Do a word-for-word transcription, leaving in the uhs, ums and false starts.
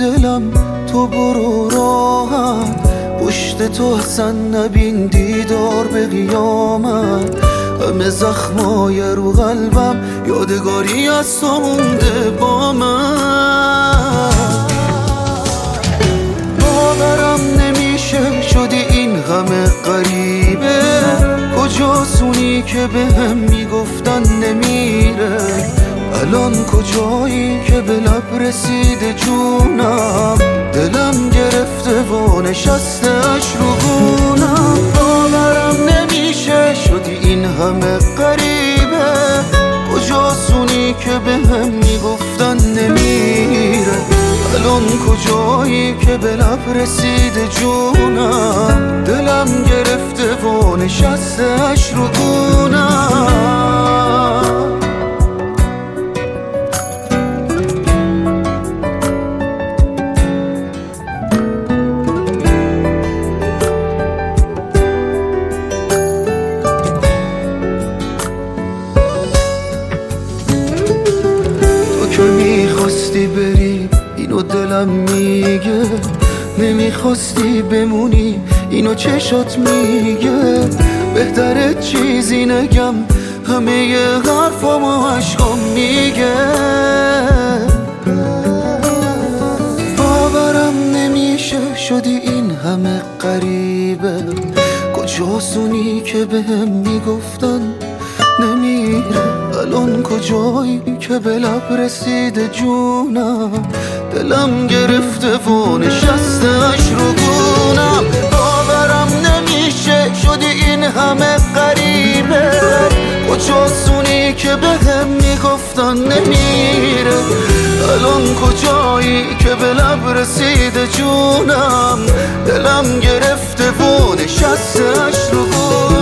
دلم تو برو راحت، پشت تو اصلا نبین دیدار به قیامت. همه زخمای رو قلبم یادگاری از تو مونده با من. باورم نمیشه شدی این همه غریبه، کجاسونی که به هم میگفتن نمیره، الان کجایی که به لب رسیده جونم، دلم گرفته و نشستش رو گونم. باورم نمیشه شدی این همه غریبه، کجاسونی که به هم میگفتن نمیره، الان کجایی که به لب رسیده جونم، دلم گرفته و نشستش رو گونم. که میخواستی بری اینو دلم میگه، نمیخواستی بمونی اینو چشات میگه، بهتره چیزی نگم همه حرفامو عشقام میگه. باورم نمیشه شدی این همه غریبه، کجاسونی که به هم میگفتن نمیره، الان کجایی که به لب رسیده جونم، دلم گرفته و نشستش رو گونم. باورم نمیشه شدی این همه غریبه، کجاسونی که به هم میگفتن نمیره، الان کجایی که به لب رسیده جونم، دلم گرفته و نشستش رو گونم.